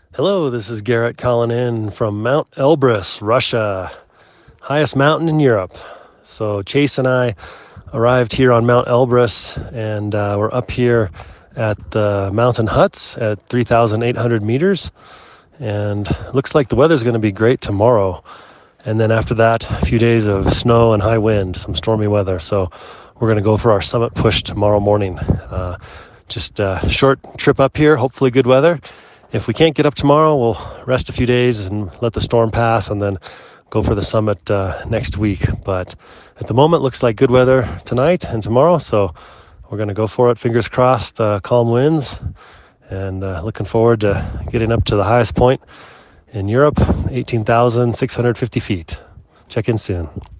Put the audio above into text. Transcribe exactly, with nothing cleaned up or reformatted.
Hello, this is Garrett calling in from Mount Elbrus, Russia, highest mountain in Europe. So Chase and I arrived here on Mount Elbrus, and uh, we're up here at the mountain huts at three thousand eight hundred meters. And it looks like the weather's going to be great tomorrow. And then after that, a few days of snow and high wind, some stormy weather. So we're going to go for our summit push tomorrow morning. Uh, just a short trip up here, hopefully good weather. If we can't get up tomorrow, we'll rest a few days and let the storm pass and then go for the summit uh, next week. But at the moment, looks like good weather tonight and tomorrow. So we're going to go for it. Fingers crossed, uh, calm winds, and uh, looking forward to getting up to the highest point in Europe, eighteen thousand six hundred fifty feet. Check in soon.